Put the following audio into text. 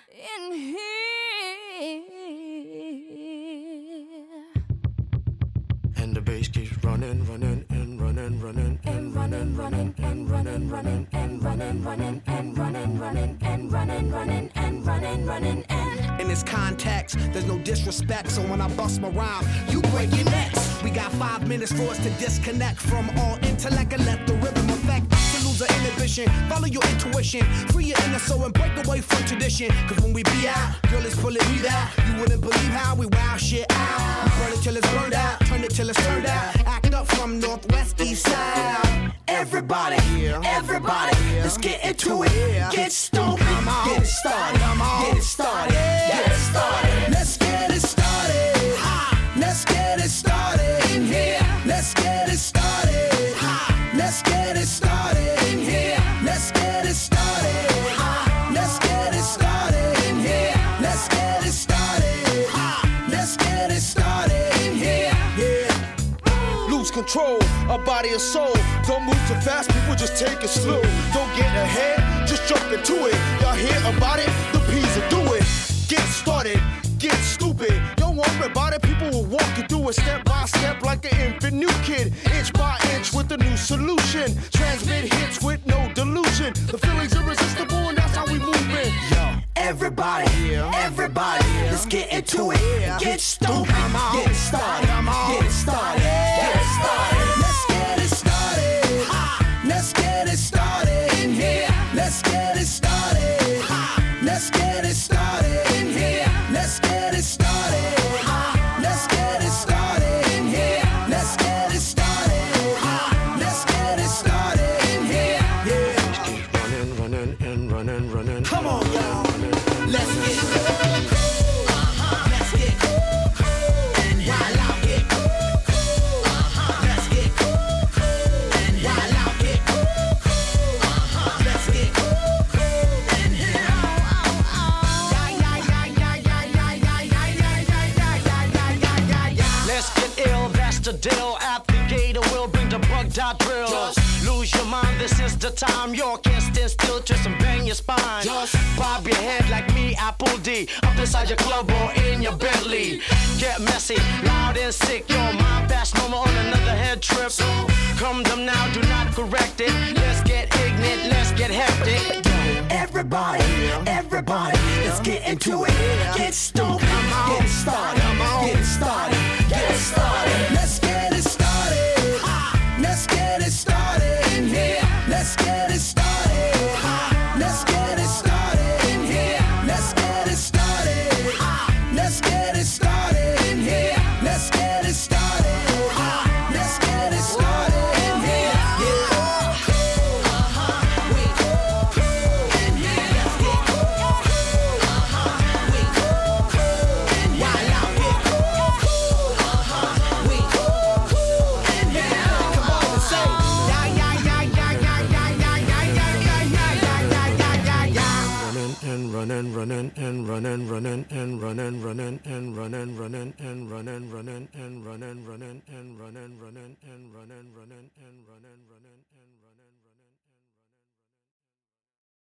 in here. And the bass keeps running, running, and running, running, and running, running, and running, running, and running, running, and running, running, and running, running, and running, running, and. In this context, there's no disrespect, so when I bust my rhyme, you break your necks. We got 5 minutes for us to disconnect from all intellect and let the rhythm affect us to lose our inhibition. Follow your intuition, free your inner soul and break away from tradition. Cause when we be out, girl, it's pulling me out. You wouldn't believe how we wow shit out. We burn it till it's burned out, turn it till it's turned out. Act up from Northwest East Side. Everybody, everybody, let's get into it. Get stupid, get it started, get it started, get it started. Let's get it started. Let's get it started in here. Let's get it started. Let's get it started in here. Let's get it started. Let's get it started in here. Let's get it started. Let's get it started in here. Yeah. Lose control of body and soul. Don't move too fast, people just take it slow. Don't get ahead, just jump into it. Y'all hear about it? The P's will do it. Get started, get stupid. Don't worry about it, people will walk you through it step by step like an infant new kid. Inch by inch with a new solution. Transmit hits with no delusion. The feeling's irresistible and that's how we move it. Yo, everybody, everybody, let's get into it. Get stupid, get it started, get it started, get it started. Let's get it started. Let's get it started in here. Let's get it started. Let's get it started in here. Let's get it started. Let's get it started in here. Let's get it started. Let's get it started in here. Yeah. Just keep running, running, and running, running. Come on, y'all. Let's get cool. Let's get cool. And while I get cool. Let's get cool. And while I get cool. Let's get cool. And Let's get ill, that's the deal. Applicator will bring the bug dot drill. Just lose your mind, this is the time. You can't stand still, twist and bang your spine. Just bob your head like me, Apple D. Up inside your club or in your Bentley. Get messy, loud and sick. Your mind fast, no more on another head trip. So come them now, do not correct it. Let's get ignorant, let's get hectic. everybody, everybody, let's get into it. Get stupid, get it started, get it started, get it started. Let's get it started. Let's get it started in here. Let's get it started. Let's get it started in here. Let's get it started. Let's get it started in here. Let's get it started. Let's get it started in here. Running, running, and running, running, and running, running, and running, running, and running, running, and running, running, and running, running, and running, running, and running, running.